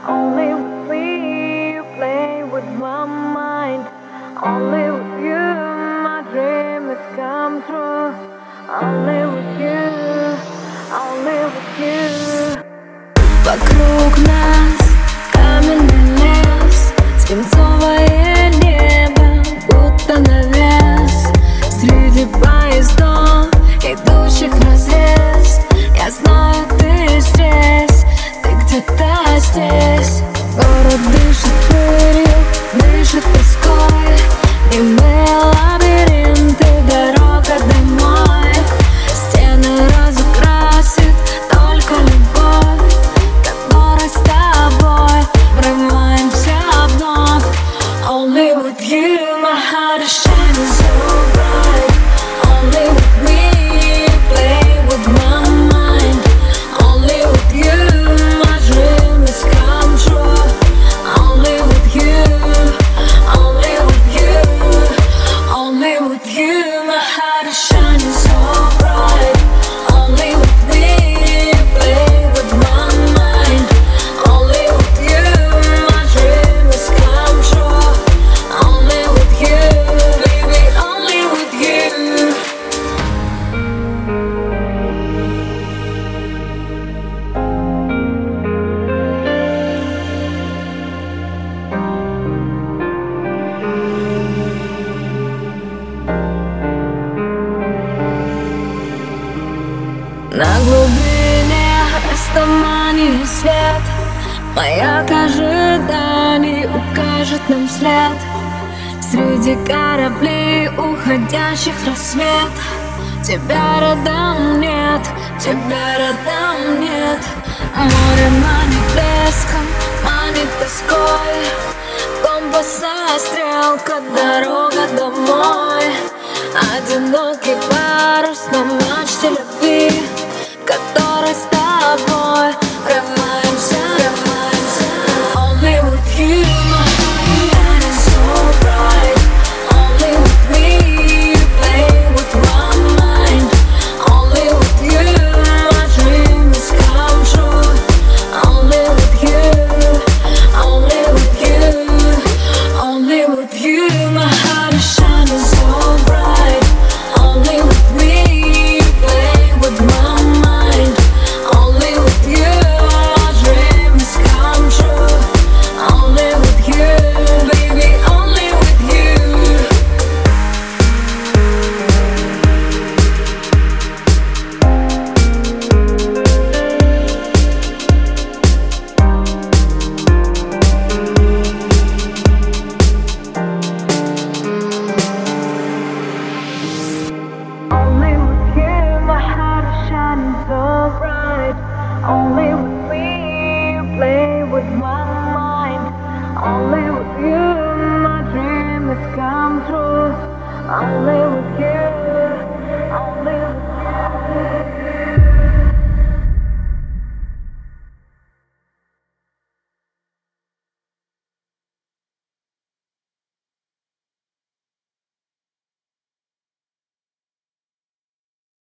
Only with me you play with my mind. Only with you my dream has come true. Only with you, only with you. Вокруг нас каменный лес, свинцовое небо, будто навес. Среди поездов, идущих вразрез, я знаю, ты здесь, ты где-то здесь. Город дышит пылью, дышит тоской, немые лабиринты, дорога домой. Стены разукрасит только любовь, которой с тобой врываемся вновь. Only with you my heart is shining so bright. Only with me you play with my mind. Only with you my dream has come true. Only with you, only with you, only with you my heart is shining so bright. Only with me you play with my mind. Only with you my dream has come true. Only with you, baby, only with you. На глубине расстояния свет, маяк ожиданий укажет нам след. Среди кораблей, уходящих в рассвет, тебя рядом нет, тебя рядом нет. Море манит блеском, манит тоской, компаса стрелка, дорога домой. Одинокий парус на мачте любви, который с тобой врываемся, врываемся. Only with you my heart is so bright. Only with me you play with my mind. Only with you my dream has come true. Only with you, only with you, only with you my heart is shining so bright. Only with me you play with my mind. Only with you my dream has come true. Only with you, baby, only with you. Only with you my heart is shining so bright. Only with me you play with my mind. Only with you my dream has come true. Only with you.